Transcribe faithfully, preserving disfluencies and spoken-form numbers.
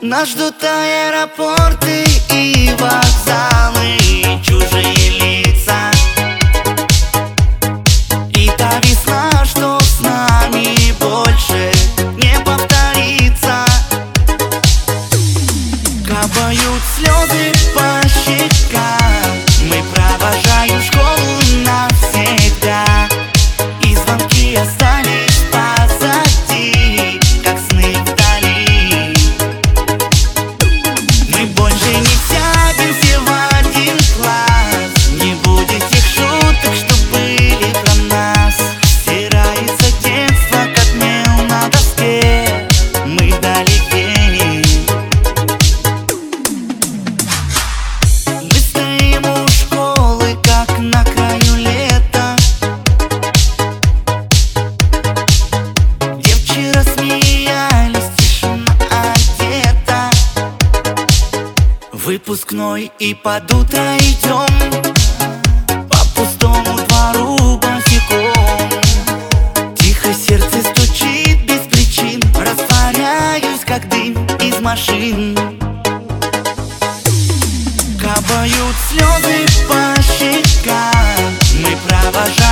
Нас ждут аэропорты и вокзалы, чужие лица. И та весна, что с нами больше не повторится. Капают слезы по щекам, мы провожаем школу навсегда. И звонки остались позади, как сны вдали. Мы больше не сядемся в один класс, не будет тех шуток, что были про нас. Стирается детство, как мел на доске, мы вдалеке. Мы стоим у школы, как на краю лета, где вчера смеялись, тишина одета. Выпускной, и под утро идем по пустому двору босиком. Тихо сердце стучит без причин, растворяюсь, как дым из машин. Капают слезы по щекам, мы провожаем